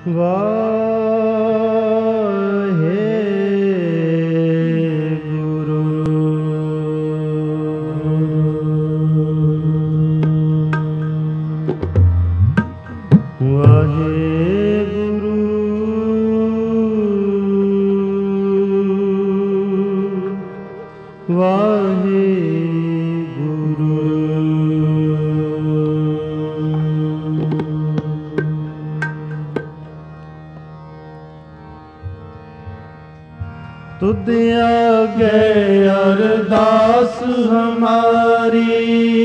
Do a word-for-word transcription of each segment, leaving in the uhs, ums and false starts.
ਵਾਹਿਗੁਰੂ ਵਾਹਿਗੁਰੂ ਵਾਹਿਗੁਰੂ तुद आगे अरदास हमारी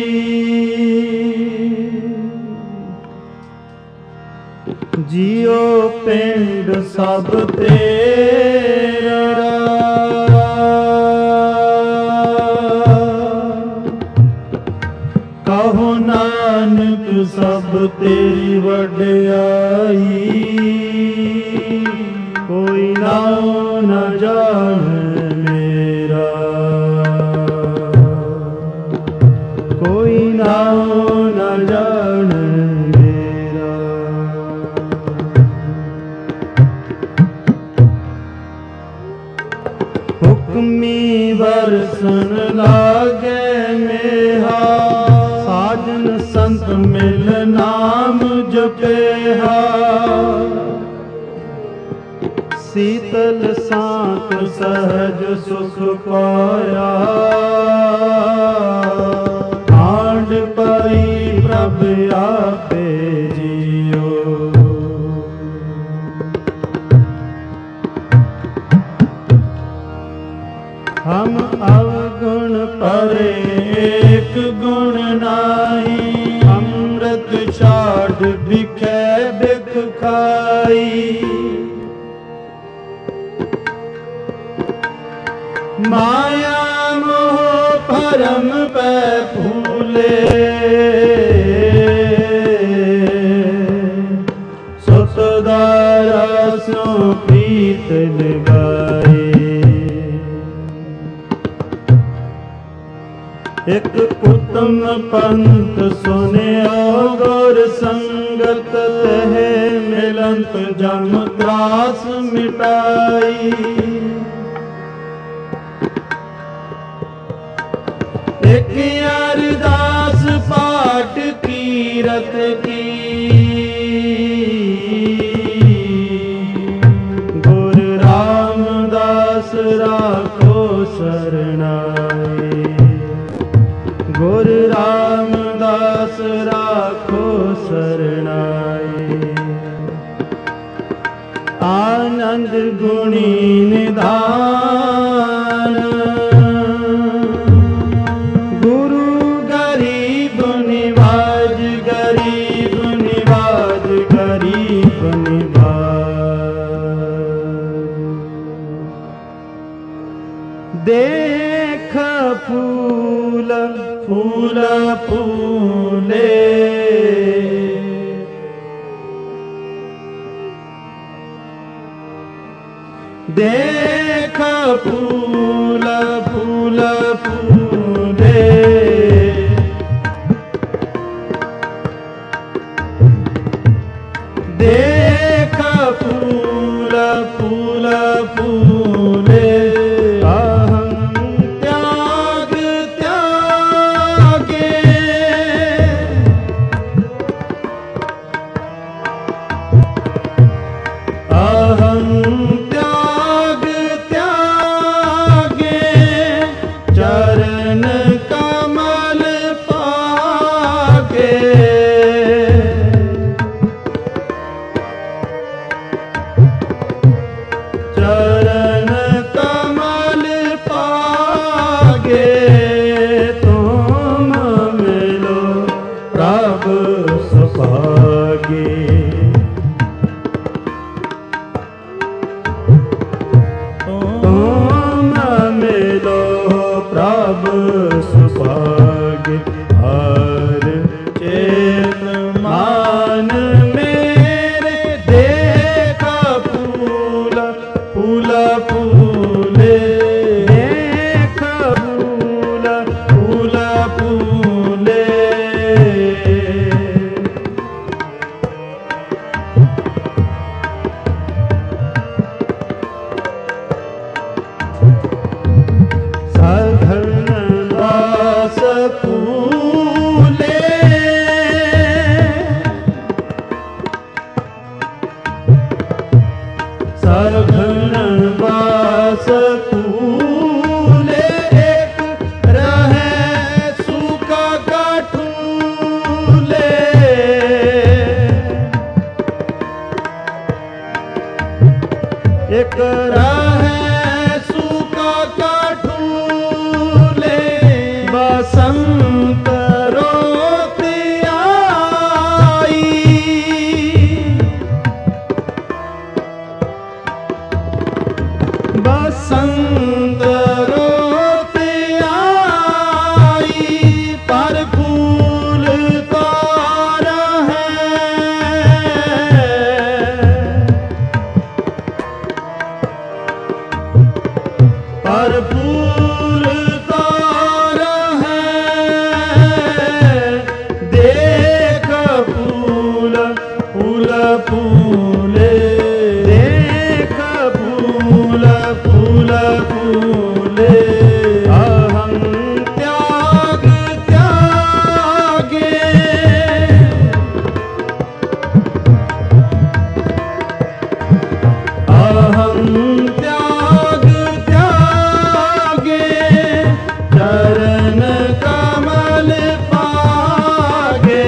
जियो पिंड सब तेरा कहो नानक सब तेरी वड्याई कोई नाम न जाने मेरा कोई नाम न जाने मेरा हुक्मी बरसन लागे मेहा साजन संत मिल नाम जपेहा शीतल सांत सहज सुख पाया आंड पाई प्रभ आपे जियो हम अवगुण परे एक गुण नाही अमृत छाड़ बिखे बिख खाई माया मोह भरम पै फूले सुतदारा सो प्रीत लगाए एक उत्तम पंथ सुनियो गुर संगत है मिलंत जम त्रास मिटाई एक अरदास पाठ कीरत की गुरु रामदास राखो शरणाई गुरु रामदास राखो शरणाई आनंद गुणी निधान देख फूल फूल फूले देख फूल फूल फूले देख फूल फूल फूले चरण बास फूले एक रहे सूखा काठूले एक रहे सूखा काठूले बसंत रोती आई बसंत रोती आई पर फूल तार पर फूल तार है देख फूल फूल फूले देख फूल फूल फूले अहं त्याग त्यागे अहं त्याग चरण कमल पागे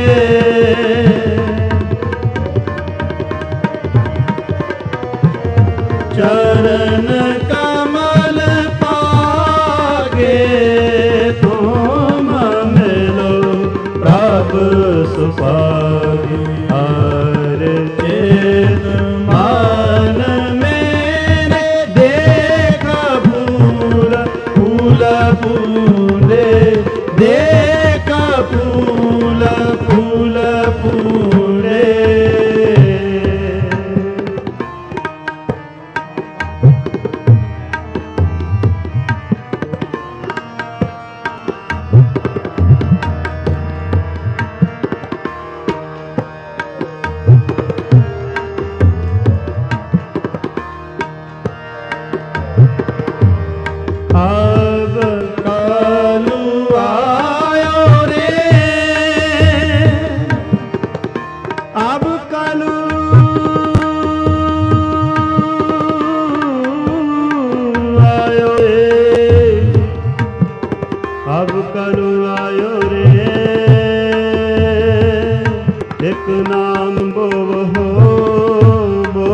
चरण कमल पागे तुम मिलो प्रभु सुपागे हर चेत मान मेरे देख फूल फूल फूले देख फूल फूल फूले अब कालू आयो रे अब कालू आयो रे अब कालू आयो रे एक नाम बोव हो बो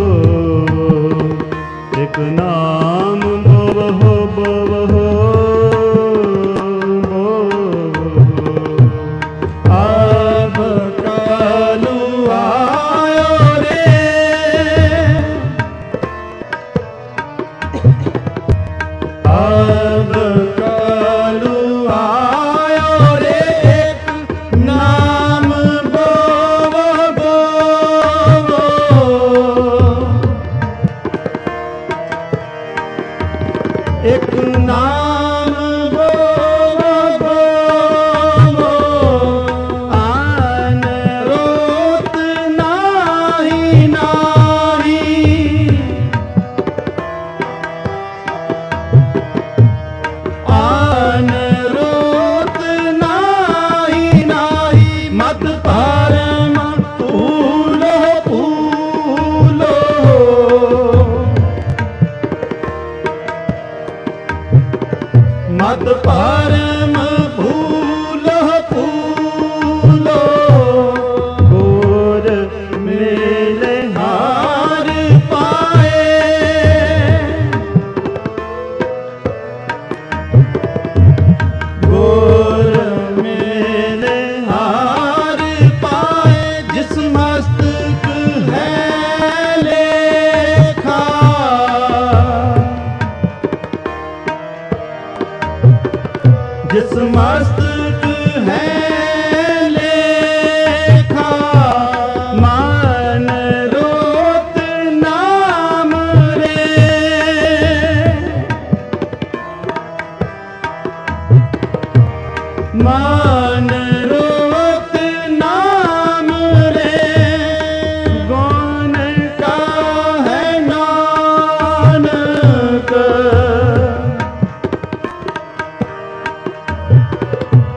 एक नाम बोव हो बोव हो अब कालू आयो रे अब कालू आयो रे एक नाम बोव बोव एक नाम बोव बोव आन रोत नाही नाही आन रोत नाही नाही मत परम फूलो फूलो मत परम फूल फूलो गोर मेले हार पाए गोर मेले हार पाए जिस मस्तक है लेखा जिस मस्तक है लेखा मान रोत नाम रे मान रोत नाम रे गौन का है नानक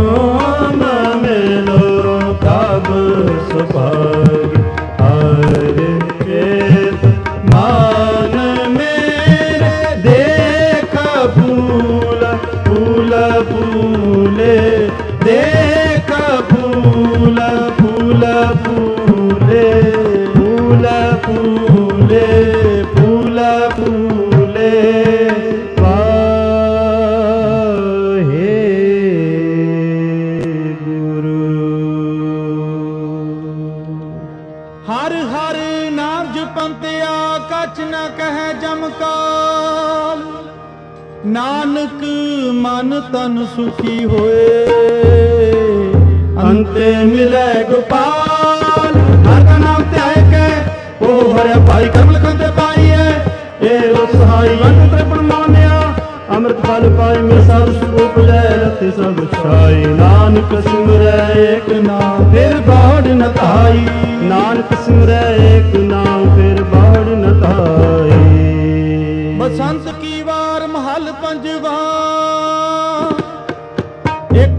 नाम मिलो तब सुभाग हर चेत मान मेरे देख फूल फूल फूले देख फूल फूल फूले फूल फूले फूल फूले वाहे गुरु। हर हर नाम जपंतिया कछ न कह जमकाल, नानक मन तन सुखी होए अंते मिले गोपाल। हर का नाम त्याग के ओ हरे भाई कर्म लखन ते पाई है ए लो सहाय वन त्रिपुण मान्या अमृत फल पाए मेरे साधु स्वरूप जय रति सब छाई। नानक सिमरै एक नाम फिर बाढ़ न ताई नानक सिमरै एक नाम फिर बाढ़ न ताई। बसंत की वार महल पंजवा एक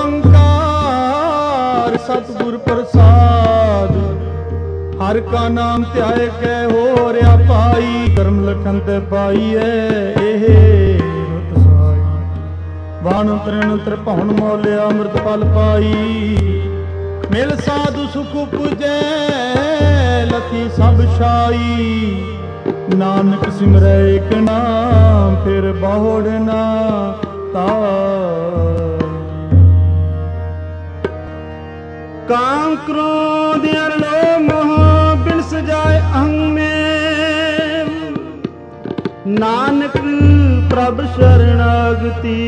ओंकार सतगुर प्रसाद। हर का नाम त्याग के हो रिया पाई कर्म लखन ते पाई है एह रुत साई। बाण तृण त्रिभुवन मोलिया अमृत फल पाई मिल साधु सुख पुजै लथी सब छाई। नानक सिमरै एक नाम फिर बाहोड़ ना ताई। काम क्रोध अरलो मोह बिन सजाए अहं में नानक प्रभ शरणागति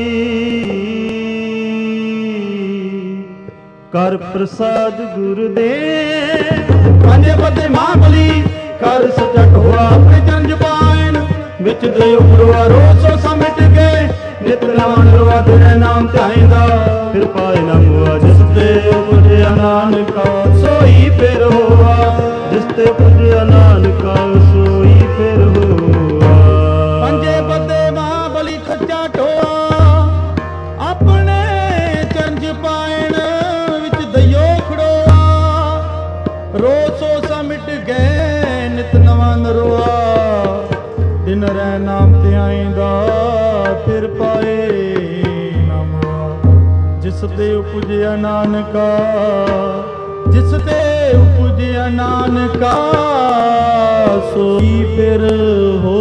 कर प्रसाद गुरुदेव। पंजे पते महाबली कर सचट हुआ अपने जंज पायन विच दे उपरवा रोसो समिट गए नित नवान रवा तेरे नाम ध्याइंदा फिर पाए न मुआ जिस ते उपजया नानका सोई फिर होआ जिस ते उपजया नानका सोई फिर होआ। पंजे पते महाबली खच्चा टोआ अपने चंज पायन विच दयो खड़ोआ रोसो समिट गए नित नवा नरोआ। दिन रै नाम ध्याइंदा फिर पाए नाम जिस ते उपजया नानका जिस ते उपजया नानका सोई फिर हो।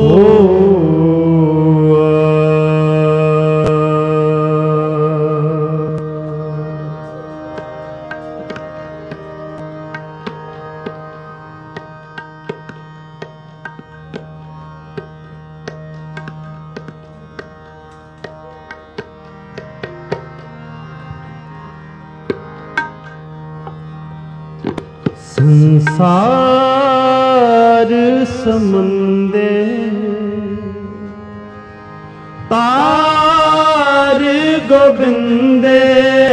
संसार समंदे तार गोबिंदे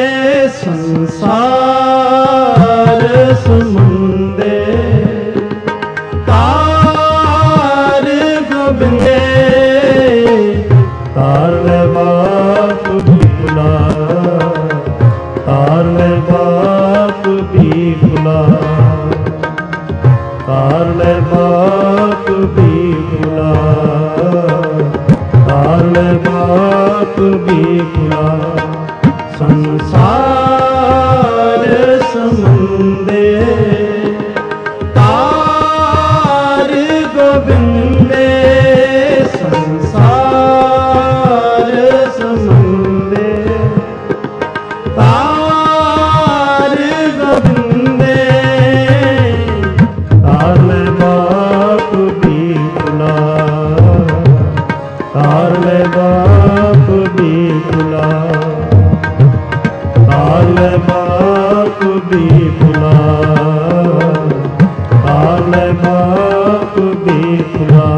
संसार समंदे तार गोबिंदे तार ले बाप भी बुला तार ले बाप भी बुला तार ले बाप भी बुला तार ले बाप भी बुला। संसार समंदे तार गोबिंदे संसार समंदे तार गोबिंदे तार ले बाप भी बुला तार ले बाप भी बुला तार ले बाप भी बुला तार ले बाप भी बुला।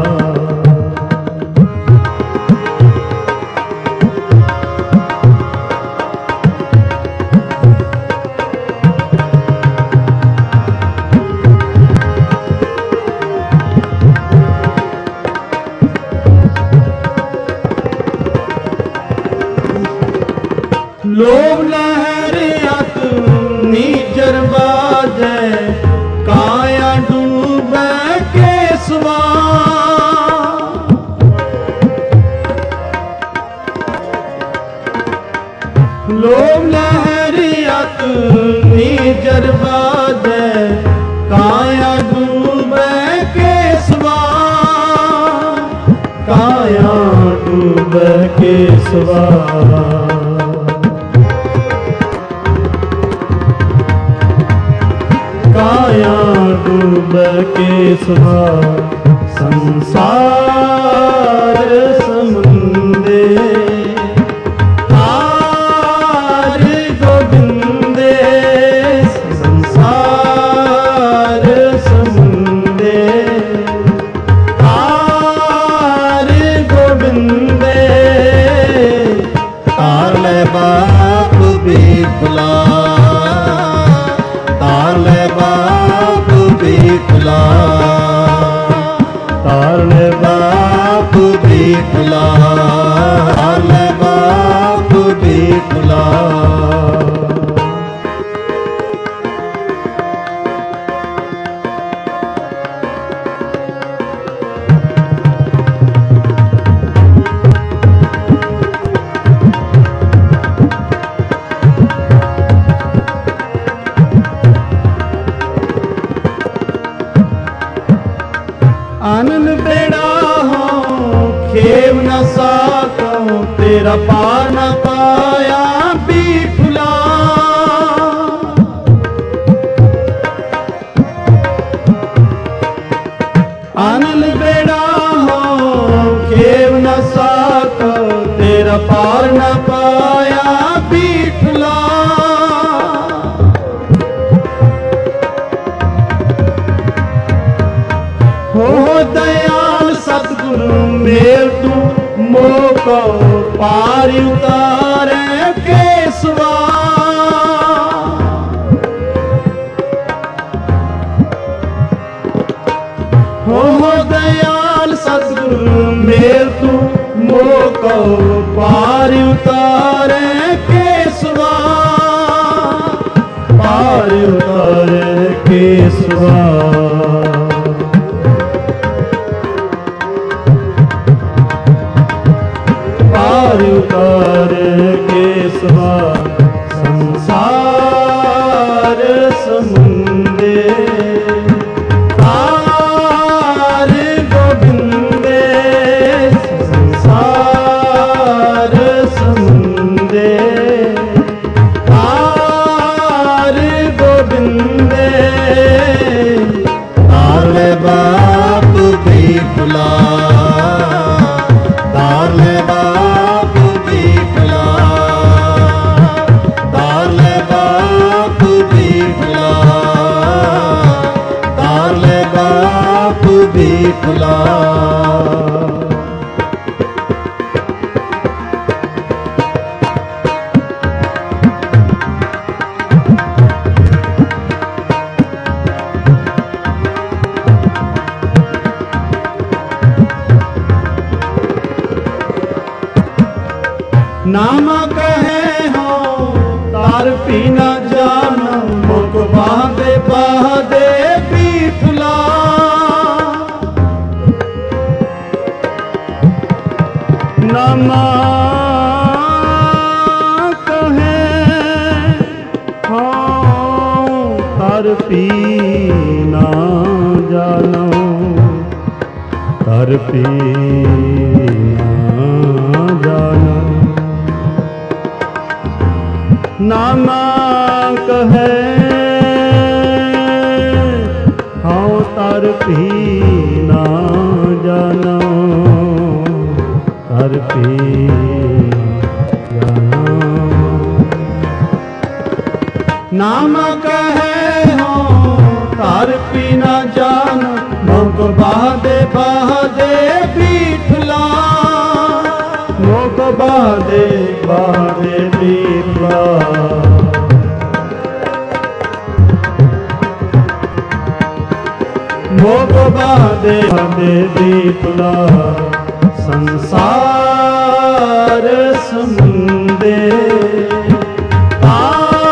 लोभ लहरियत नीजर बाजै काया डूबे केसवा लोभ लहरियत नीजर बाजै काया डूबे केसवा काया डूबे केसवा काया डूबे केसवा संसार समुंदे हार गोविंदे संसार समुंदे हार गोविंदे तार ले बाप भी खुला तार ले बाप भी खुला तार ले बाप भी खुला तार ले बाप भी खुला आनंद बेड़ा हो खेव न साको तेरा पार न पाया भी फुला आनंद बेड़ा हो खेव न साको तेरा पार न पाया भी फुला हो दयाल सतगुरु मेल तू मोको पार उतारे केसवा हो दयाल सतगुरु मेल तू मोको पार उतारे केसवा पार उतारे केसवा पार उतार केसवा संसार समुंदे हार गोविंदे संसार समुंदे हार गोविंदे तार ले बाप भी खुला तार ले बाप भी खुला तार ले बाप भी खुला तार ले बाप भी खुला नामा कहे हो तार पी न जान मुख बांधे बांधे भी फुला नामा कहे हो तार पी न जानो तार पी नामा कहे हाँ तार पी ना जानो तार पी जानो नामा कहे हो तार पी ना जानो मोक बादे बादे पीठला मोक बादे बादे पीठला मोक बादे बादे पीठला संसार समुंदे तार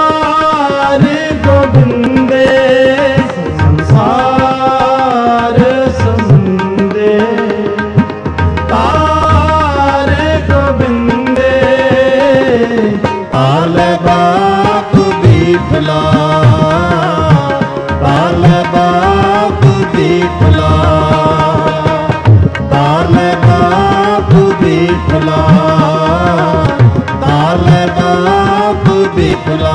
ताल बाप बीठला ताल बाप बीठला ताल बाप बीठला ताल बाप बीठला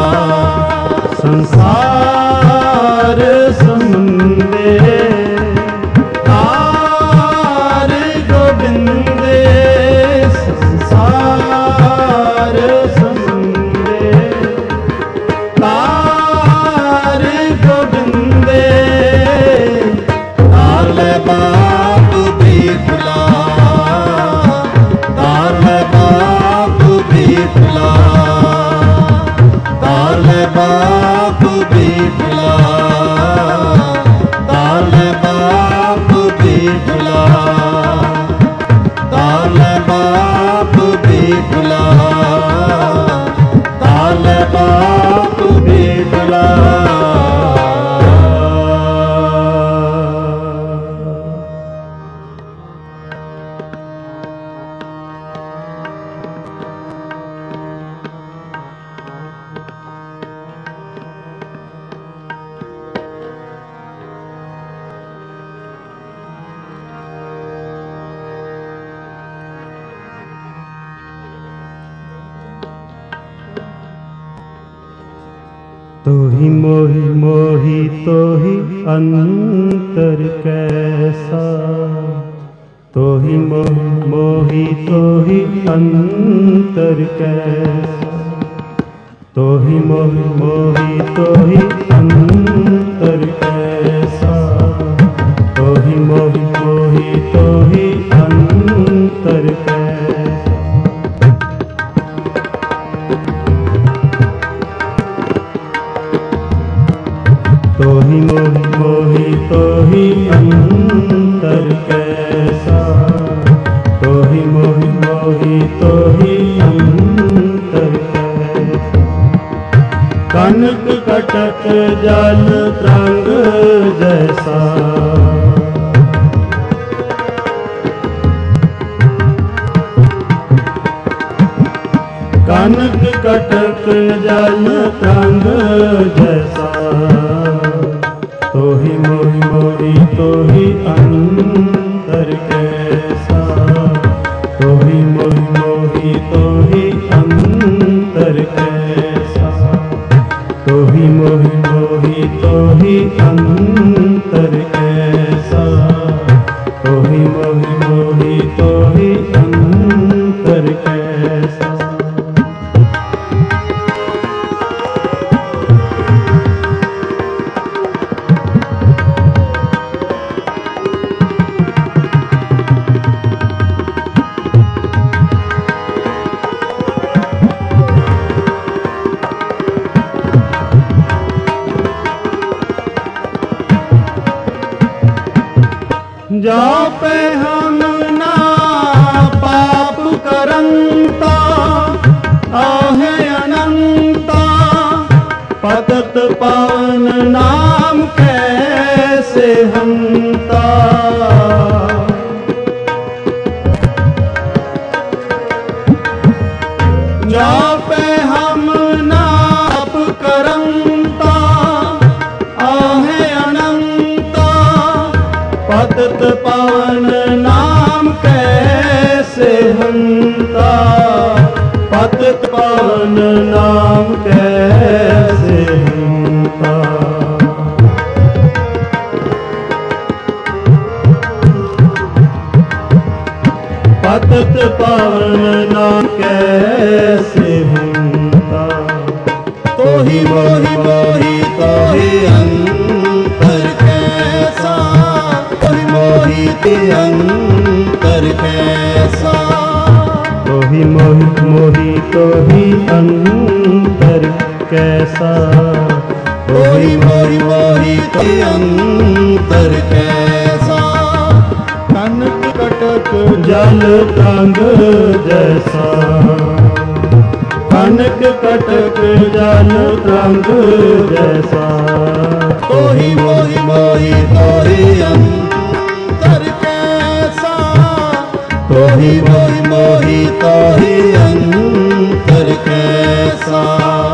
संसार समुंदे तार गोविंदे संसार समुंदे तार गोविंदे ताल बाप बीठला ताल बाप बीठला ताल बाप बीठला ताल बाप बीठला ताल बाप बीठला ताल बाप बीठला। तोहि मोहि मोहि तोहि अंतर कैसा तोहि मोहि मोहि तोहि अंतर कैसा तोहि मोहि मोहि तोहि अंतर कैसा तोहि मोहि मोहि तोहि अंतर कैसा तोहि मोहि मोहि तोहि अंतर कैसा तोहि मोहि मोहि तोहि अंतर कैसा कनक कटक जल तरंग जैसा कनक कटक जल तरंग जैसा तोहि मोहि मोहि तोहि अंतर कैसा तोहि मोहि मोहि तोहि अंतर कैसा तोहि मोहि मोहि तोहि अंतर कैसा तोहि मोहि मोहि तोहि अंतर कैसा। जापे हम ना पाप करंता आहे अनंता पतत पावन नाम कैसे हंता जापे हम ना पाप करंता आहे अनंता पतत पावन नाम कैसे हंता पतत पावन नाम कैसे हंता पतत पावन नाम कैसे हंता तोहि मोहि मोहि तोहि अंतर कैसा तोहि मोहि अंतर कैसा तोहि मोहि मोहि तोहि अंतर कैसा तोहि मोहि मोहि तोहि अंतर कैसा कनक कटक जल तरंग जैसा कनक कटक जल तरंग जैसा तोहि मोहि मोहि तोहि अंतर कैसा तोहि मोहि मोहि तोहि अंतर कैसा कैसा।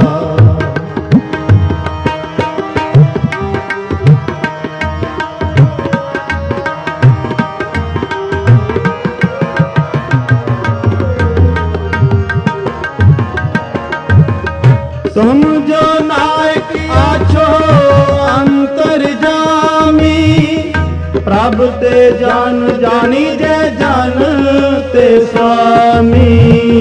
तुम जो नायक आछो अंतरजामी, प्रभ ते जान जानी जय जान ते स्वामी।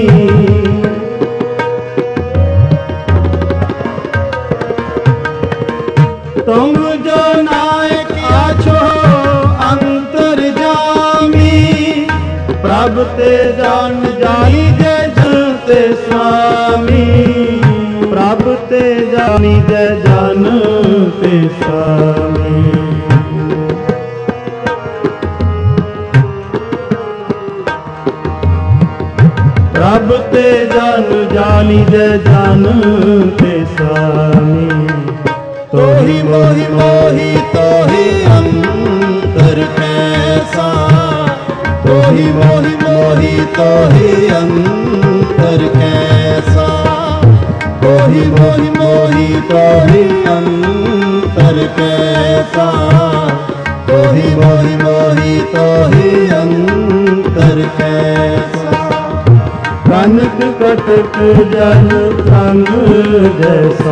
तुम जो नायक आछो अंतरजामी, प्रभ ते जान जानी जय जान ते स्वामी। प्रभ ते जानी जय जान ते स्वामी। प्रभ ते जान जानी जय जान ते स्वामी। तो ही मोहि मोहि तो ही अंतर कैसा। तो ही मोहि मोहि तो ही अंतर कैसा। तो ही मोहि मोहि तो ही अंतर कैसा। तो ही मोहि मोहि तो ही अंतर कैसा। कनक कटक जल रंग जैसा।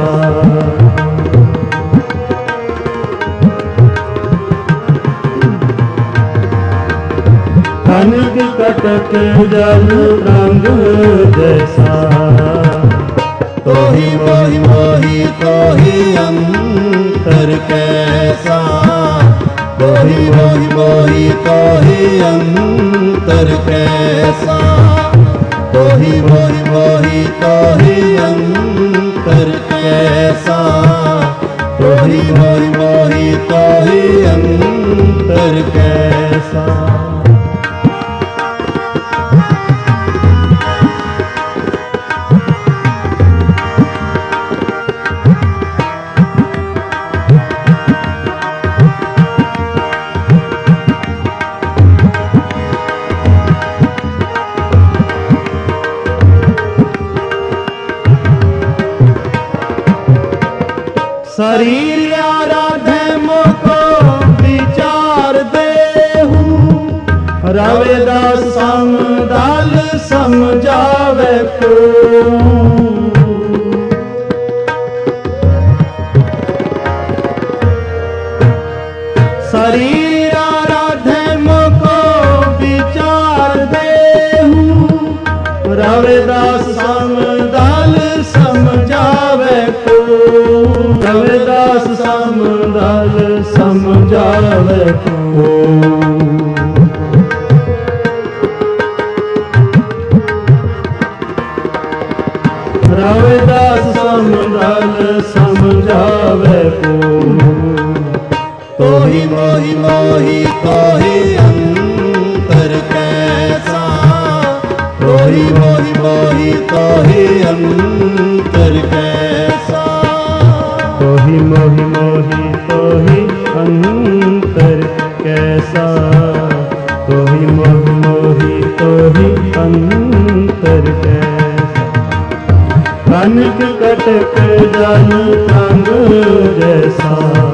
कनक कटक जल रंग जैसा। तो ही मोहि मोहि तो ही अंतर कैसा। तो ही मोहि मोहि तो ही अंतर कैसा। तो ही मोहि मोहि तो ही अंतर कैसा। तो ही मोहि मोहि तो ही अंतर कैसा। शरीर आराधे मोको विचार देहू। रविदास समदाल समझावे को। शरीर आराधे मोको विचार देहू। रविदास समदाल समझावे को। रविदास समदाल समझावे को। रविदास समदाल समझावे को। तो ही मोहि मोहि तो ही अंतर कैसा। तो ही मोहि मोहि तो ही अंतर कैसा। तो ही मोहि मोहि तो ही अंतर कैसा। तो ही मोहि मोहि तो ही अंतर कैसा। कनक कटक जल रंग जैसा।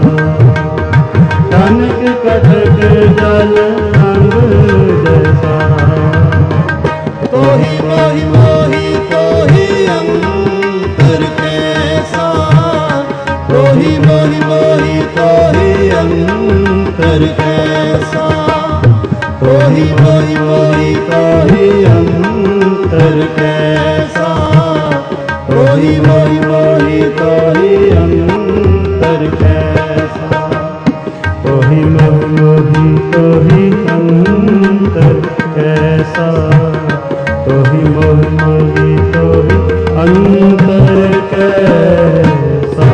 कनक कटक जल रंग जैसा। तो ही मोहि मोहि तो ही अंतर कैसा। तो ही मोहि मोहि तो ही अंतर कैसा। तो ही मोहि मोहि तो ही अंतर कैसा। तो ही मोहि मोहि तो ही अंतर कैसा। तो ही मोहि मोहि तो ही अंतर कैसा। तो ही मोहि मोहि तो ही अंतर कैसा।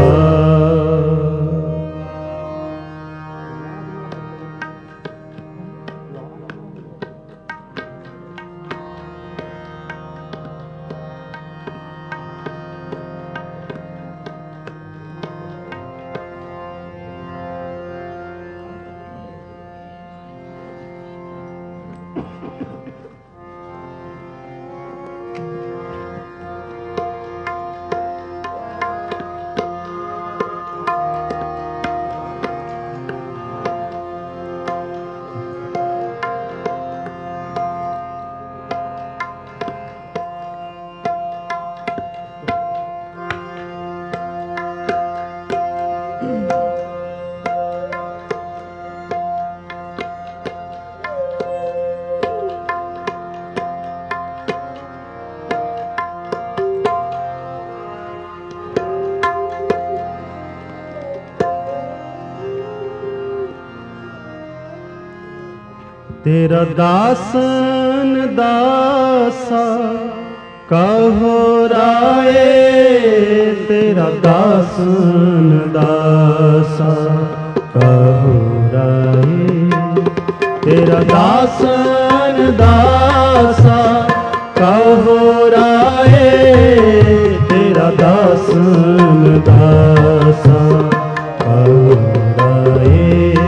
तेरा दासन दासा कहो राए, तेरा दासन दासा कहो राए, तेरा दासन दासा कहो राए, तेरा दासन दासा कहो राए।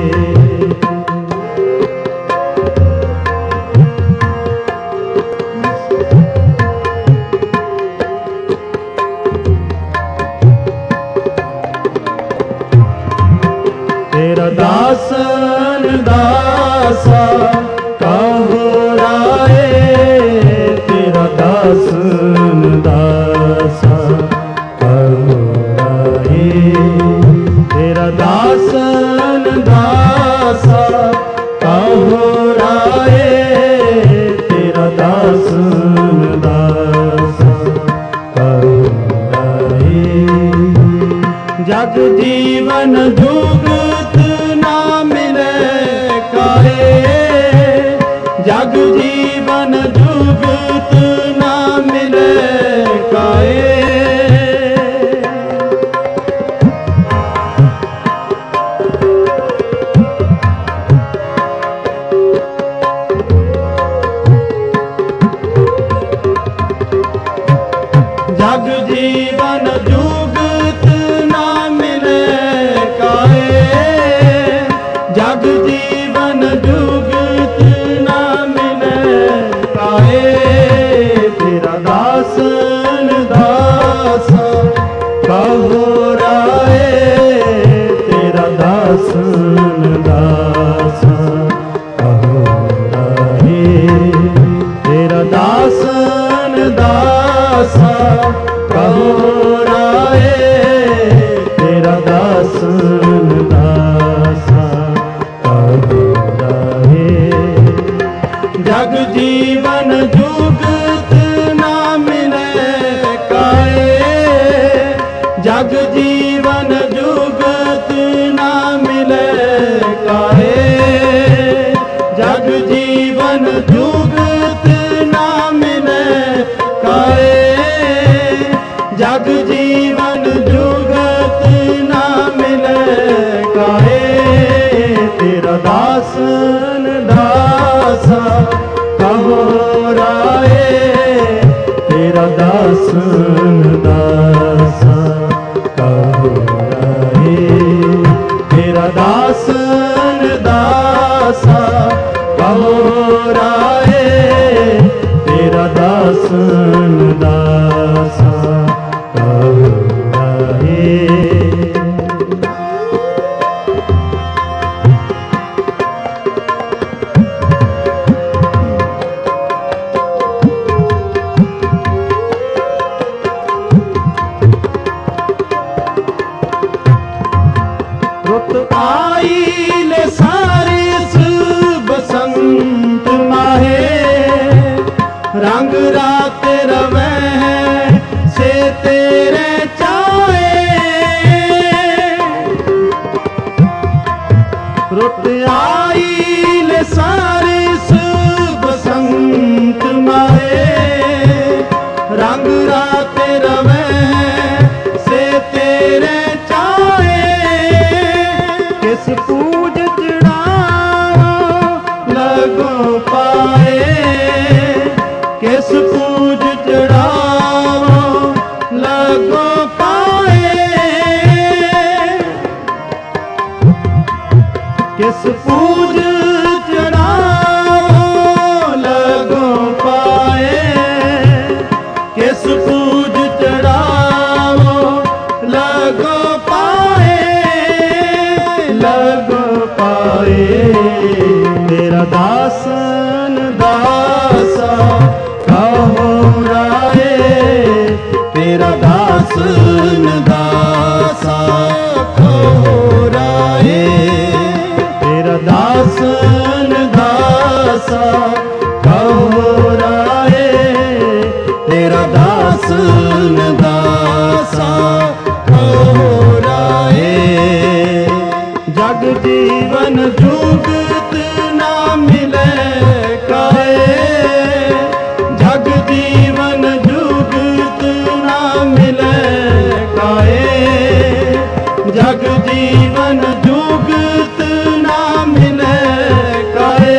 तेरा दासन दासा कहो राए, तेरा दासन दासा कहो राए, तेरा दासन दासा कहो राए, तेरा दासन दासा कहो राए। जग जीवन जुगत ना मिले काहे, जग जीवन जुगत ना मिले काहे। जग जीवन जुगत ना मिले काहे, जग जीवन जुगत ना मिले काहे। तेरा दासन दासा कहो राए, तेरा दासन दासा कहो राए, तेरा दासन दासा कहो राए, तेरा दासन दासा कहो राए। जग जीवन जुगत ना मिले काहे, जग जीवन जुगत ना मिले काहे। जग जीवन जुगत ना मिले काहे, जग जीवन जुगत ना मिले काहे। तेरा दासन दासा कहो राए, तेरा दासन दासा कहो राए, तेरा दासन दासा कहो राए, तेरा दासन दासा कहो राए। रुत आई ले सारिस बसंत माहे, रंग रात रवे से तेरे चाहे। रुत आई ले सारिस बसंत माहे, रंग रात रवे से तेरे चाहे। किस पूज चढ़ाओ लगो पाए, किस पूज चढ़ाओ लगो पाए। किस पूज चढ़ाओ लगो पाए, किस पूज चढ़ाओ लगो पाए, लगो पाए। तेरा दासन दासा कहो राए, तेरा दासन दासा कहो राए, तेरा दासन दासा कहो राए, तेरा दासन दासा कहो राए। जग जीवन जुगत ना मिले जग जीवन जुगत ना मिले काए,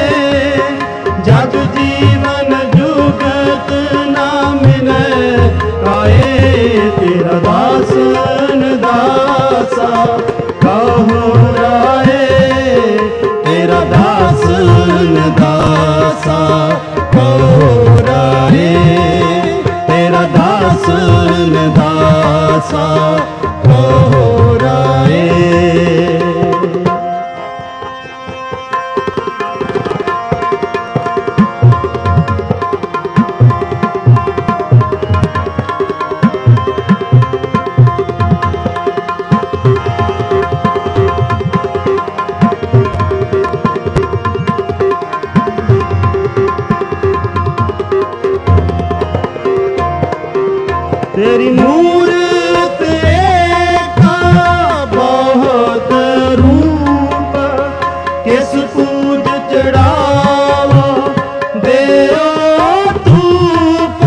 जग जीवन जुगत ना मिले काए। तेरा दासन दासा कहो राए, तेरा दासन दासा कहो राए, तेरा दासन दासा कहो राए। तेरी मूरत एका बहुत रूप, किस पूज चढ़ावा देओ धूप।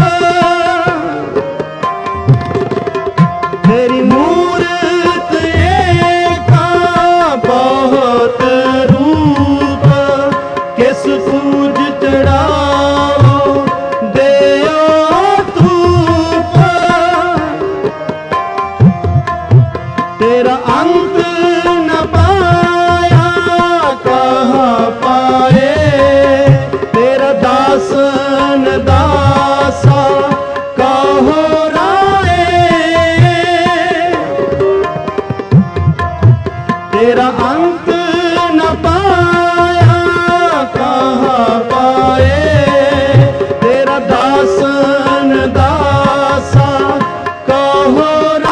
तेरी मूरत एका बहुत रूप, किस पूज चढ़ावा देओ धूप। तेरा अंत न पाया कहाँ पाए, तेरा दासन दासा कहो राए। तेरा अंत न पाया कहाँ पाए, तेरा दासन दासा कहो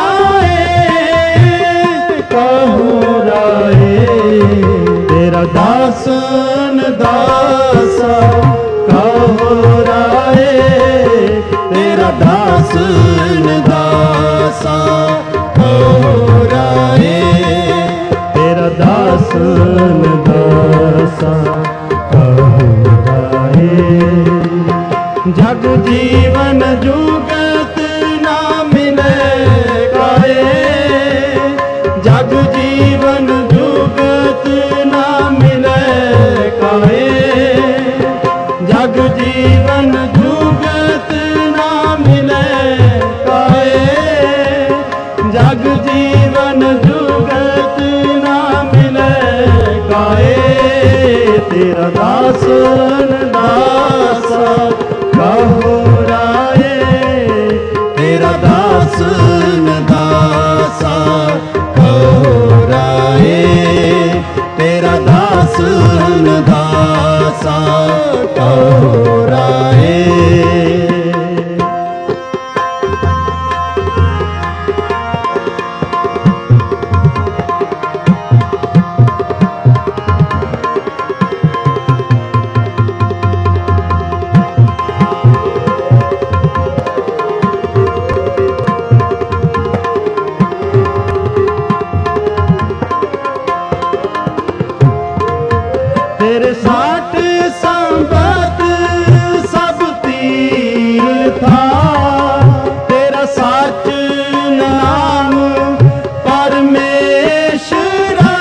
कहो राए। तेरा दासन दासा कहो राए, तेरा दासन दासा कहो राए, तेरा दासन दासा कहो राए। जग जीवन जुगत ना मिले काए, जग जीवन जुगत ना मिले काए, जग जीवन जुगत ना मिले काए, जग जीवन जुगत ना मिले काए। तेरा दासन दासा कहो राए, तेरा दासन दासा कहो राए, तेरा दासन दासा कहो राए। तेरे साठ संबत सब तीर था, तेरा सच नाम परमेश्वरा।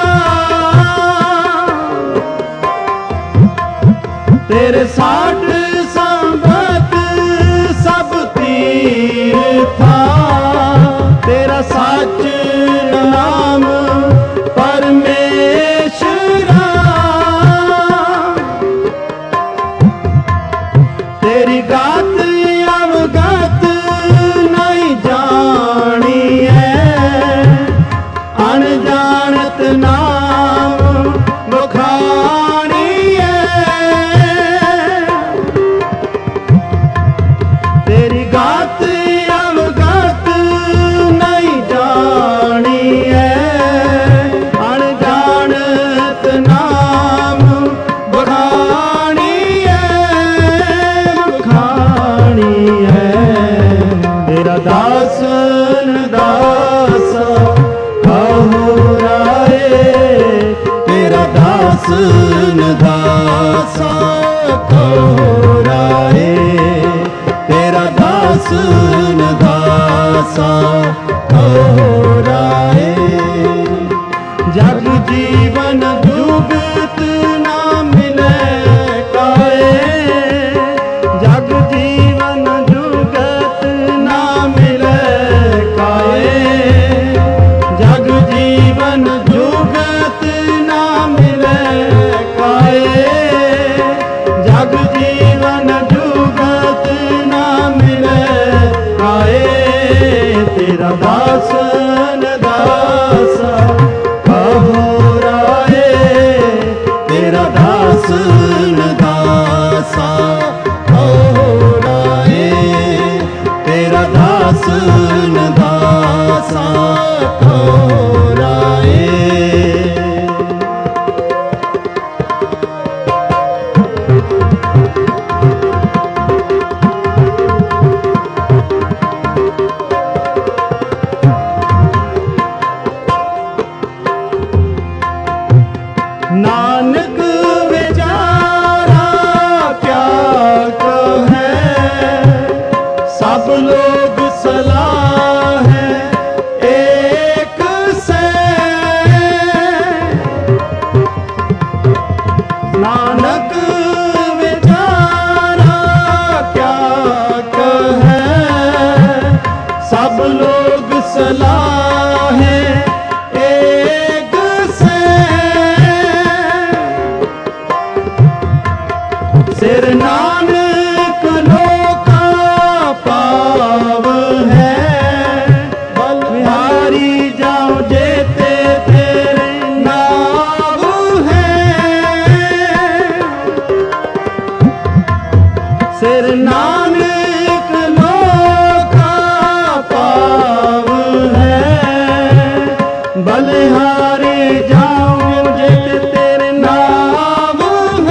तेरे साठ संबत सब तीर था, तेरा सच नाम परमेश्वरा। तेरी गात अवगत नहीं जानी है, अनजानत नाम बखानी है। तेरी गात अवगत नहीं जानी है, अनजानत नाम बखानी है। तेरा दासन दासा कहो राए, तेरा दासन दासा कहो राए, तेरा दासन दासा कहो राए। नानक बेचारा क्या कहे, सब लोग सलाह है एक से। नानक बेचारा क्या कहे, सब लोग सलाह है एक से। सिर नानक लोका पाव है, बलिहारी जाओ जेते तेरे नाव है। सिर नानक लोका पाव है, बलिहारी जाओ जेते तेरे नाव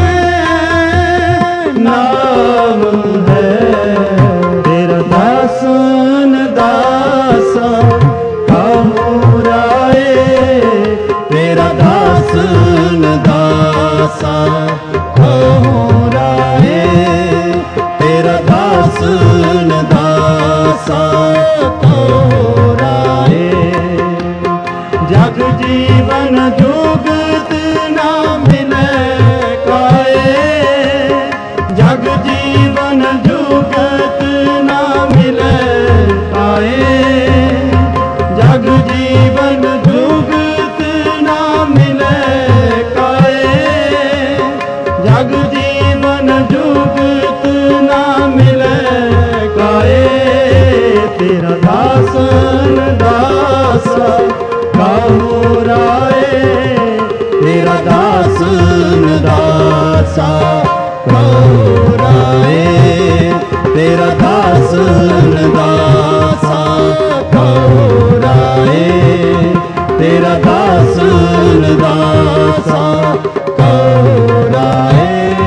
नाम है। तेरा दासन दासा कहुराए, तेरा दासन दासा कहुराए, तेरा दासन दासा कहुराए। जग जीवन जुगत ना मिले काए, जग जीवन जुगत ना मिले पाए, जग जीवन जुगत ना मिले काए, जग जीवन जुगत ना मिले काए। तेरा दासन दासा कहुराए, तेरा दासन दासा कहुराए, तेरा दासन दासा कहुराए, तेरा दासन दासा कहुराए।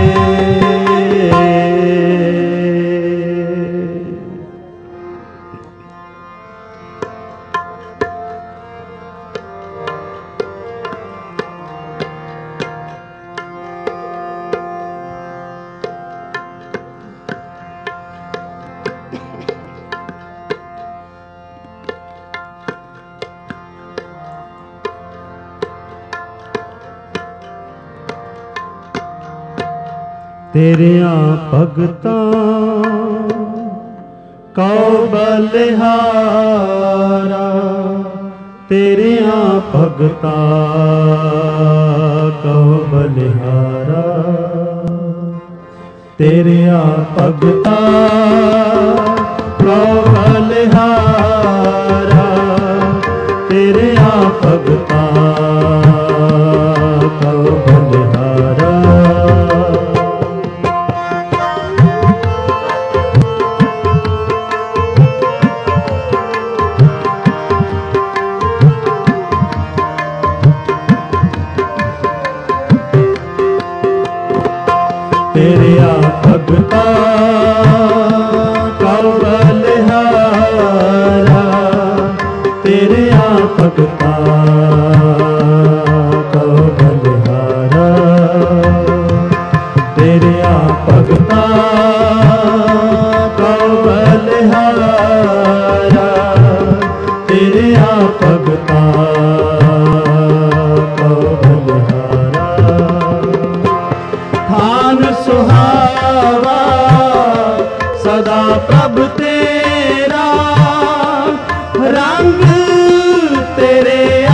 तेरियां भगतां कौ बलिहारा, तेरियां भगतां कौ बलिहारा, तेरियां भगतां कौ बलिहारा, तेरियां भगतां कौ बलिहारा। तेरिया भगता कौ बलिहारा, तेरिया भगता कौ बलिहारा, तेरिया भगता कौ बलिहारा, तेरिया भगता कौ बलिहारा। थान सुहावा सदा प्रभ तेरा, रंग तेरे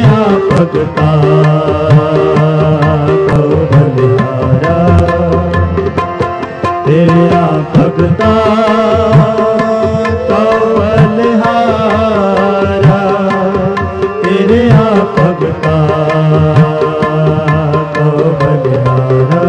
तेरिया भगता को बलिहारा, तेरिया भगता को बलिहारा, तेरिया भगता को बलिहारा।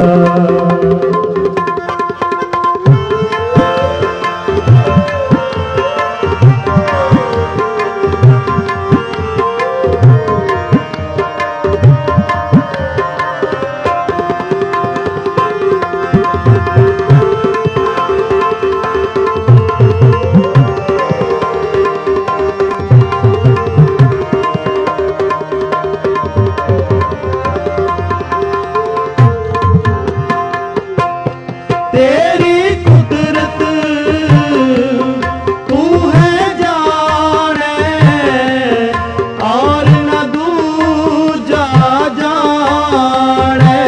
तेरी कुदरत तू है जाने, और न दूजा जाने।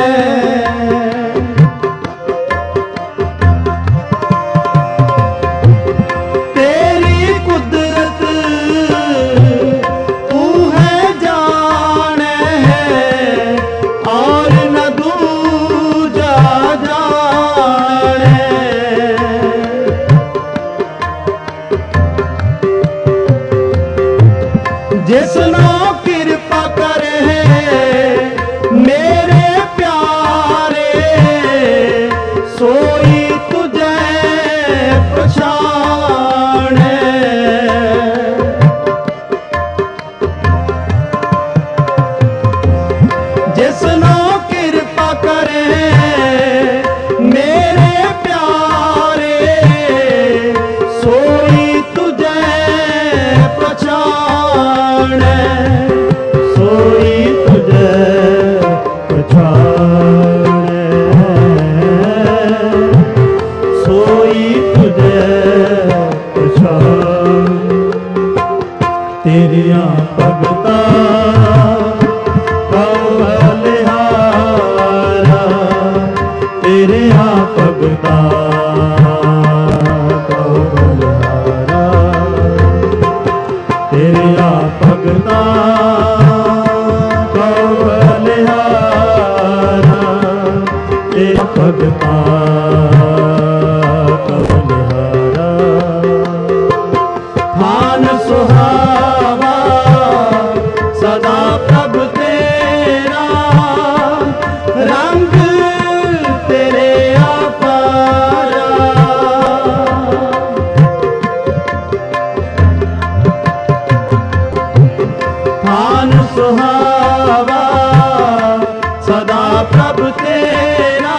तेरी कुदरत तू है जाने, और न दूजा जाने। जिसनो कृपा करे मेरे प्यारे, सोई तुझे पछाणे। जिसनो कृपा करे मेरे प्यारे, सोई तुझे पछाणे, सोई तुझे पछाणे, सोई तुझे पछाणे। तेरिया भगता को बलिहारा, तेरिया भगता को बलिहारा, तेरिया भगता को बलिहारा, तेरा भगता को बलिहारा। थान सुहावा सदा प्रभ तेरा, रंग तेरे अपारा। थान सुहावा सदा प्रभ तेरा,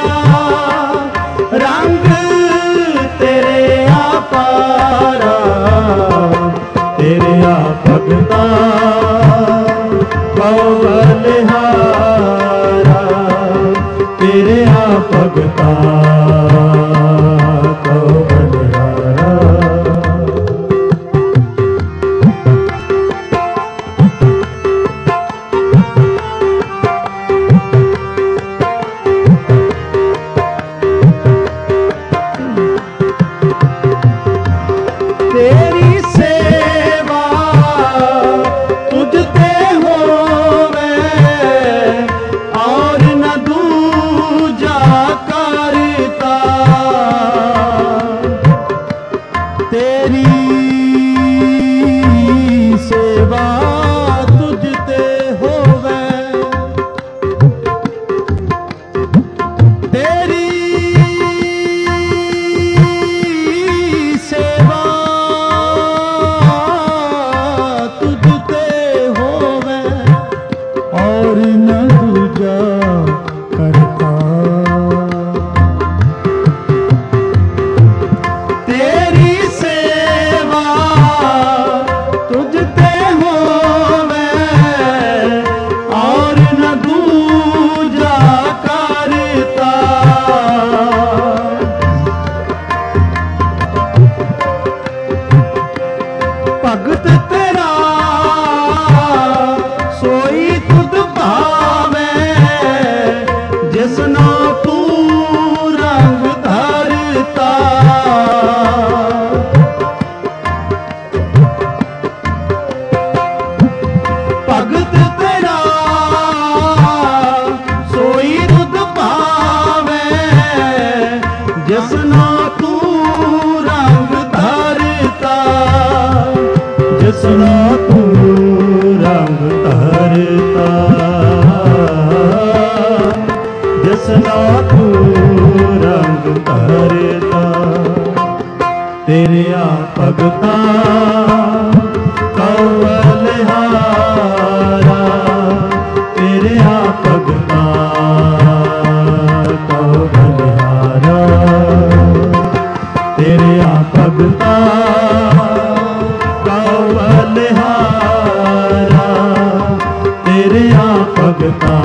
रंग तेरे अपारा। तेरिया भगता को बलिहारा, तेरिया भगता को बलिहारा। तेरी सेवा तुझते होवे, और न दूजा कर भगता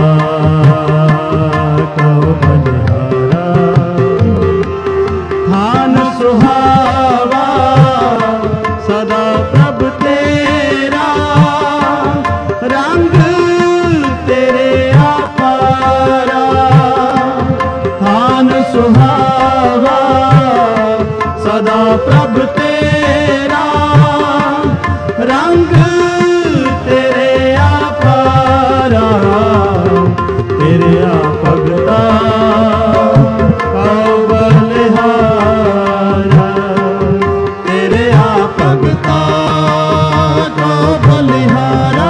कहो बलिहारा। थान सुहावा सदा प्रभ तेरा, रंग तेरे अपारा। थान सुहावा सदा प्रभ तेरा, रंग तेरे अपारा। तेरे आ भगता कहो बलिहारा। तेरे आ भगता कहो बलिहारा।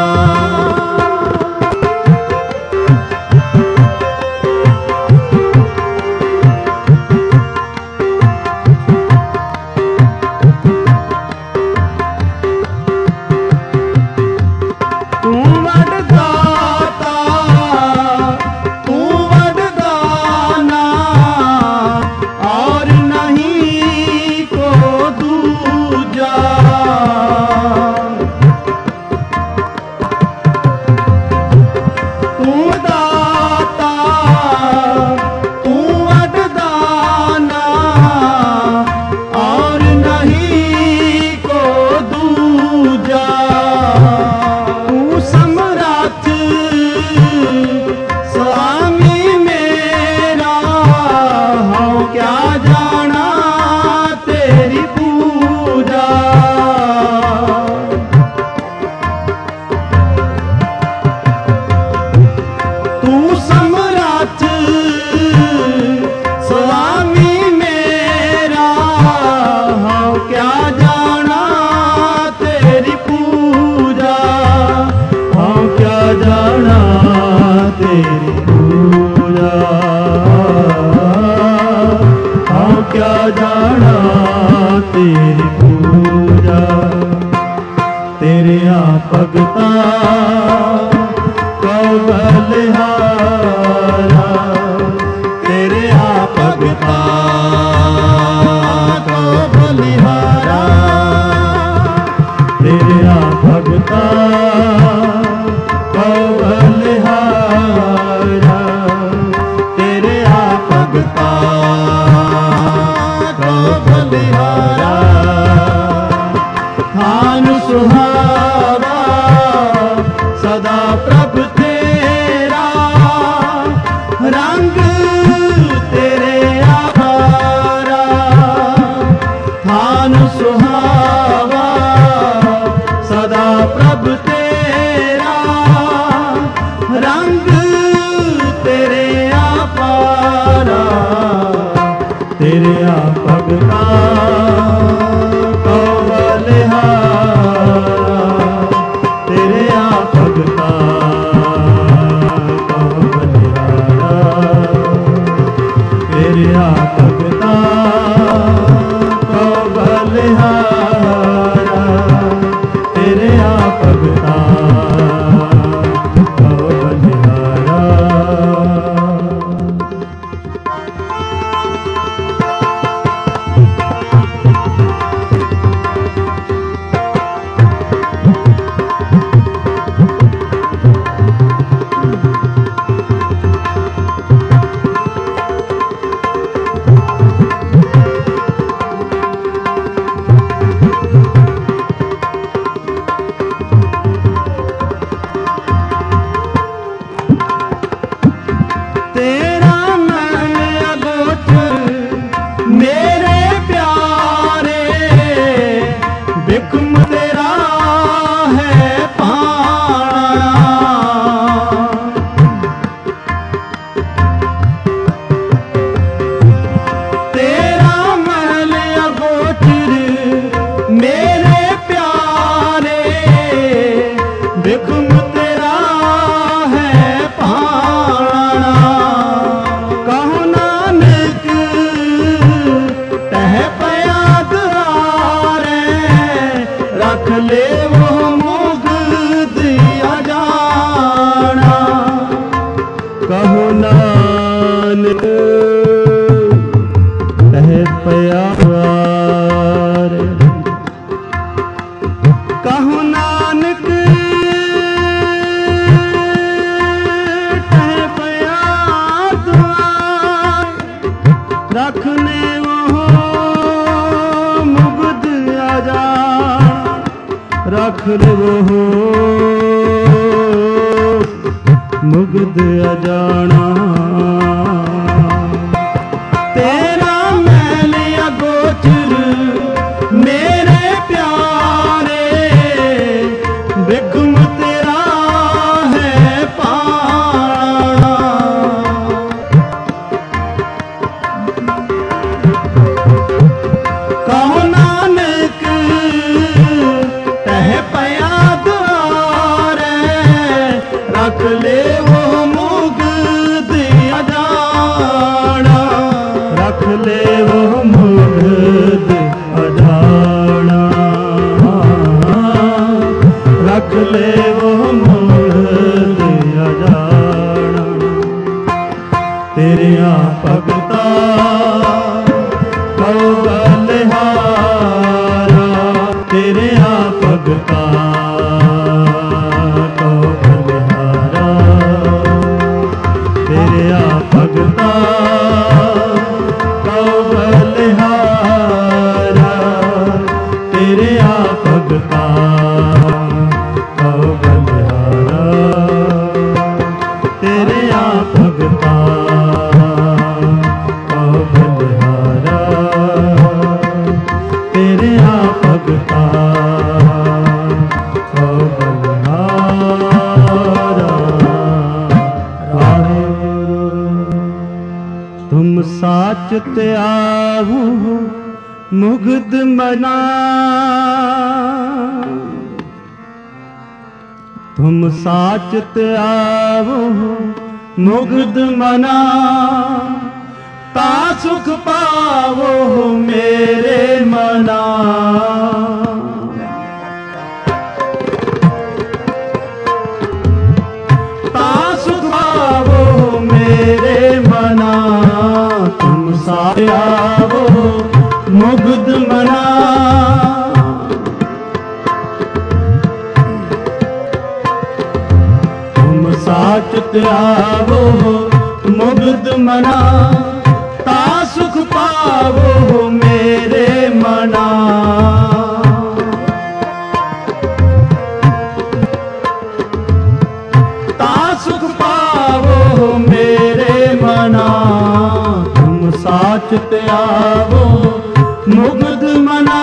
क्या जाना तेरी पूजा। तेरे आ भगता कहो बलिहारा। तेरे आ भगता कहो बलिहारा। तेरे आ भगता कहो बलिहारा। तेरे आ भगता बलिहारा। थान सुहावा सदा प्रभ तेरा, रंग तेरे अपारा। थान सुहावा सदा प्रभ तेरा, रंग तेरे अपारा। तेरे आ भगता कहो बलिहारा। तेरे आ भगता कहो बलिहारा। तेरे आ भगता कहो बलिहारा। तेरे आ भगता कहो बलिहारा। रखने वो मुग्ध अजान, रख ले वो मुग्ध अजाना। तेरा मैल अगोचर मेरे प्यारे, बिगम तेरा है पाना। कहो नानक तह पया द्वारे, रख ले वो मुग्ध अजाना, रख ले वो मुग्ध अजाना, रख ले वो मुग्ध अजाना। तेरिया भगता कहो बलिहारा, तेरिया भगता कहो बलिहारा, तेरिया भगता कहो बलिहारा, तेरिया भगता कहो बलिहारा, तेरिया भगता कहो बलिहारा, तेरिया भगता कहो बलिहारा। तुम साच त्याहू मुग्ध मना, तुम साच त्याहू मुग्ध मना, ता सुख पावो मेरे मना। ता सुख पावो मेरे मना, तुम साच त्यावो मुग्ध मना। तुम साच त्यावो मुग्ध मना, ता सुख पावो मेरे मना। ता सुख पावो मेरे मना, तुम साच त्यावो मुग्ध मना।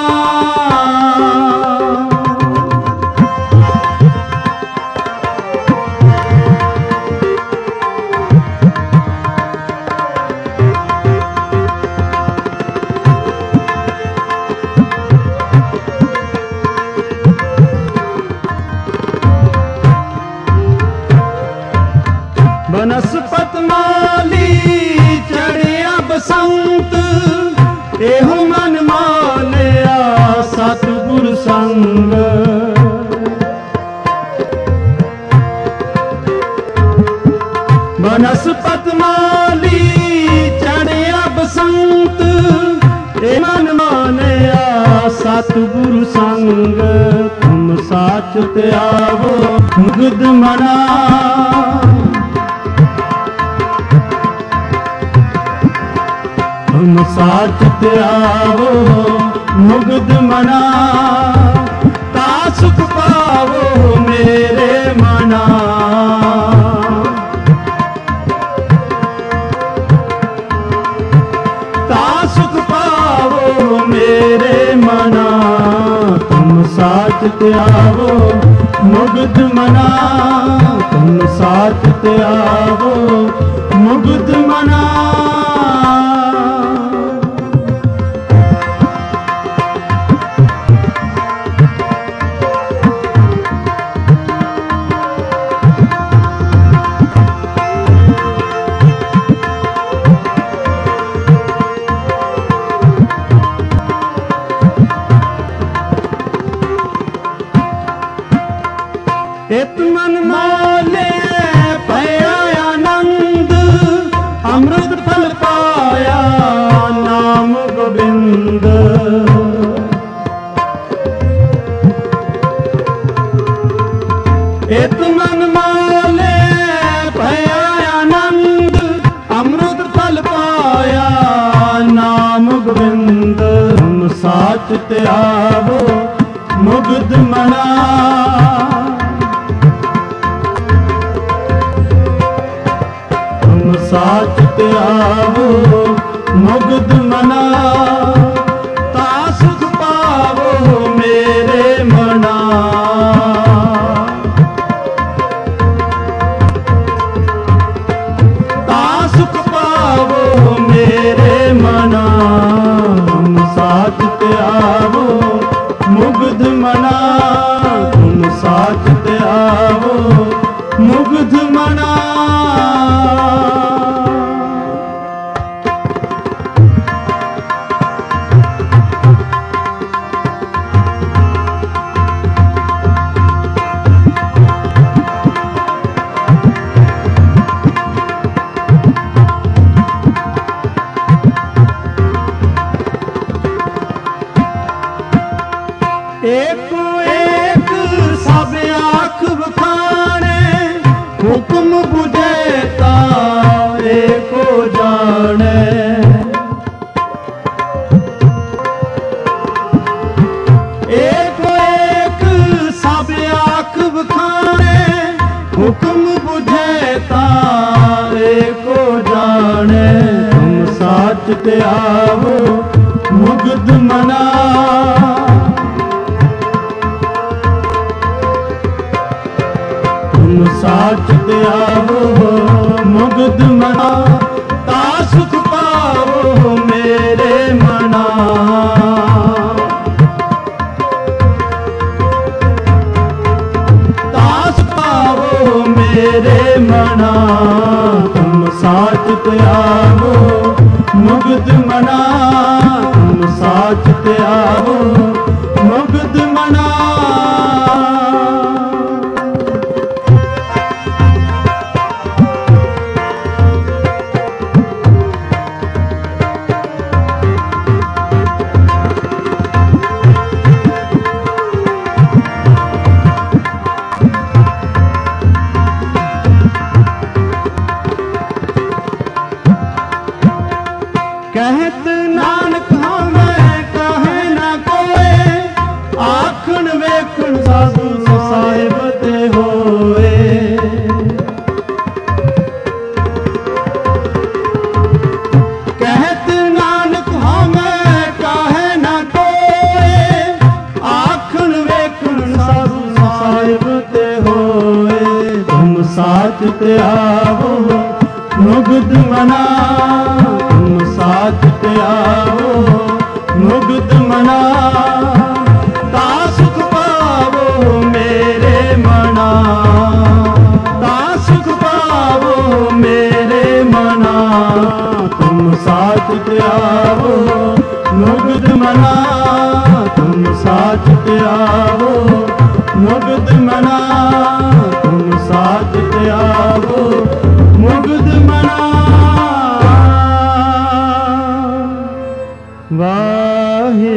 बनस्पत माली चढ़िया बसंत, एहो मन मालिया सतगुर संग। बनस्पत माली चढ़िया बसंत, ए मन मालिया सतगुरु संग। तुम साच त्यावो मुग्ध मना, तुम साच त्यावो मुग्ध मना, ता सुख पावो मेरे मना। ता सुख पावो मेरे मना, तुम साच त्यावो मुग्ध मना, तुम साच त्यावो मुग्ध मना। इत मन माले पया आनंद, अमृत फल पाया नाम गोबिंद। इत मन माले पया आनंद, अमृत फल पाया ਤੇ ਆਵੋ ਮੁਗਧ ਮਨਾ। ਤੁਮ ਸਾਚ ਤੇ ਆਵੋ ਮੁਗਧ ਮਨਾ, ਤਾ ਸੁਖ ਪਾਵੋ ਮੇਰੇ ਮਨਾ। ਤਾ ਸੁਖ ਪਾਵੋ ਮੇਰੇ ਮਨਾ, ਤੁਮ ਸਾਚ ਤੇ ਆਵੋ ਮੁਗਧ ਮਨਾ। ਤੁਮ ਸਾਚ ਤੇ ਆਵੋ ਮੁਗਧ ਮਨਾ। ਏਕੋ ਏਕ ਸਭ ਆਖ ਵਖਾਣੇ, ਹੁਕਮ ਬੁਝੇ ਤਾ ਏਕੋ ਜਾਣੈ। ਏਕੋ ਏਕ ਸਭ ਆਖ ਵਖਾਣੇ, ਹੁਕਮ ਬੁਝੇ ਤਾ ਏਕੋ ਜਾਣੈ। ਤੁਮ ਸਾਚ ਤੇ ਆਵੋ ਮੁਗਧ ਮਨਾ। ਤੁਮ ਸਾਚ ਤੇ ਆਵੋ ਮੁਗਧ ਮਨਾ, ਤਾ ਸੁਖ ਪਾਵੋ ਮੇਰੇ ਮਨਾ। ਤਾ ਸੁਖ ਪਾਵੋ ਮੇਰੇ ਮਨਾ। ਤੁਮ ਸਾਚ ਤੇ ਆਵੋ ਮੁਗਧ ਮਨਾ। ਤੁਮ ਸਾਚ ਤੇ ਆਵੋ ਮੁਗਧ ਮਨਾ। ਕਹਿਤ ਨਾਨਕ ਹਮੈ ਕਹੈ ਨਾ ਕੋਇ, ਆਖਣ ਵੇਖਣ ਸਾਧੂ ਸਾਹਿਬ ਤੇ ਹੋਏ। ਕਹਿਤ ਨਾਨਕ ਹਮੈ ਕਹੈ ਨਾ ਕੋਇ, ਆਖਣ ਵੇਖਣ ਸਾਧੂ ਸਾਹਿਬ ਤੇ ਹੋਏ। ਤੁਮ ਸਾਚ ਤੇ ਆਵੋ ਮੁਗਧ ਮਨਾ। ਤੁਮ ਸਾਚ ਤੇ ਆਵੋ ਮੁਗਧ ਮਨਾ, ਤਾ ਸੁਖ ਪਾਵੋ ਮੇਰੇ ਮਨਾ। ਤਾ ਸੁਖ ਪਾਵੋ ਮੇਰੇ ਮਨਾ। ਤੁਮ ਸਾਚ ਤੇ ਆਵੋ ਮੁਗਧ ਮਨਾ। ਤੁਮ ਸਾਚ ਤੇ ਆਵੋ ਮੁਗਧ ਮਨਾ। ਤੁਮ ਸਾਚ ਤੇ ਆਵੋ ਮੁਗਧ ਮਨਾ। ਵਾਹਿਗੁਰੂ।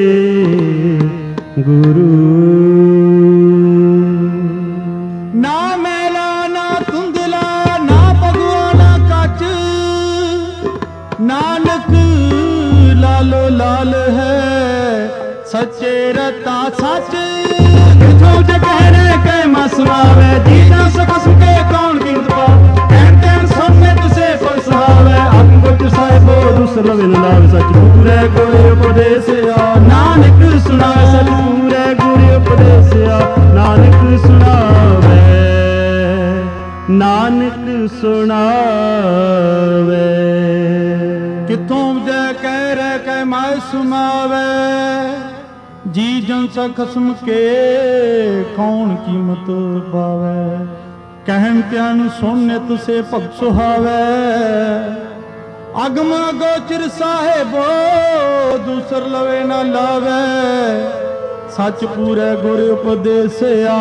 ਨਾ ਮੈਲਾ ਨਾ ਧੁੰਦਲਾ ਨਾ ਭਗਵਾ ਨਾ ਕੱਚ, ਨਾਨਕ ਲਾਲੋ ਲਾਲ ਹੈ ਸੱਚੇ ਰਤਾ ਸੱਚ। ਕਿਥੋਂ ਜੇ ਕਹਿਣੇ ਕਹਿ ਮਸ ਆਵੇ, ਜੀ ਨਾ ਸਕਸ ਕੇ ਕੌਣ ਕੀਮਤ ਪਾ। ਕਹਿਣ ਕਹਿਣ ਸੋਨੇ ਤੁਸੇ ਕੋਈ ਸਹਾਵੇ, ਆਤਮ ਗੁਰ ਸਾਹਿਬੋ ਦੁਸਰ ਲਵੇ ਨ ਲਾਵੇ। ਸੱਚ ਪੂਰੇ ਗੁਰ ਉਪਦੇਸਿਆ ਨਾਨਕ ਸੁਣਾਵੇ। ਸੱਚ ਪੂਰੇ ਗੁਰ ਉਪਦੇਸਿਆ ਨਾਨਕ ਸੁਣਾਵੇ। ਨਾਨਕ ਸੁਣਾਵੇ। ਕਿਥੋਂ ਜੈ ਕਹਿ ਰਹਿ ਕਹਿ ਮਾਇ ਸੁਮਾਵੇ, ਜੀ ਜਨ ਸਾ ਖਸਮ ਕੇ ਕੌਣ ਕੀਮਤ ਪਾਵੇ। ਕਹਿਣ ਤਿਆਨ ਸੋਨੇ ਤੁਸੇ ਭਗਤ ਸੁਹਾਵੇ, ਅਗਮ ਗੋਚਰ ਸਾਹਿਬੋ ਦੂਸਰ ਲਵੇ ਨਾ ਲਾਵੇ। ਸੱਚ ਪੂਰੇ ਗੁਰ ਉਪਦੇਸਿਆ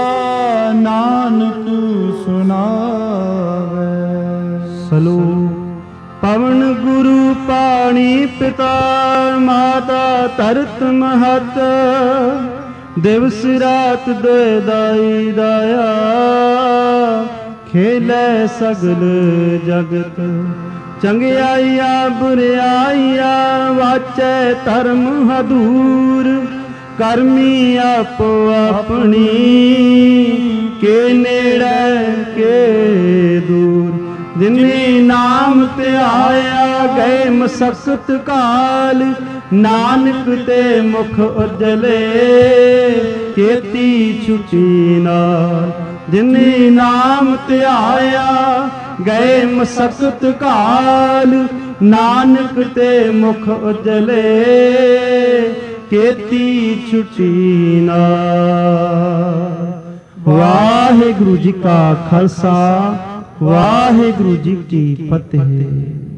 ਨਾਨਕ ਸੁਣਾਵੇ। ਸਲੋਕ। ਪਵਨ ਗੁਰੂ ਪਾਣੀ ਪਿਤਾ ਮਾਤਾ ਧਰਤ ਮਹਤ, ਦਿਵਸ ਰਾਤ ਦੇ ਦਾਈ ਦਾਇਆ। ਖੇਲੇ ਸਗਲ ਜਗਤ। ਚੰਗਿਆਈਆ ਬੁਰਿਆਈਆ ਵਾਚੈ ਧਰਮ ਹਦੂਰ। ਕਰਮੀ ਆਪੋ ਆਪਣੀ ਕੇ ਨੇੜੇ ਕੇ ਦੂਰ। ਜਿਨੀ ਨਾਮ ਧਿਆਇਆ ਗਏ ਮਸਕਤ ਕਾਲ। ਨਾਨਕ ਤੇ ਮੁਖ ਉਜਲੇ ਕੀਤੀ ਛੁਟੀ ਨਾਲ। ਜਿਨੀ ਨਾਮ ਧਿਆਇਆ ਗਏ ਮਸਕਤ ਕਾਲ। ਨਾਨਕ ਤੇ ਮੁਖ ਉਜਲੇ ਕੀਤੀ ਛੁਟੀ ਨਾਲ। ਵਾਹਿਗੁਰੂ ਜੀ ਕਾ ਖਾਲਸਾ, ਵਾਹਿਗੁਰੂ ਜੀ ਕੀ ਫਤਿਹ।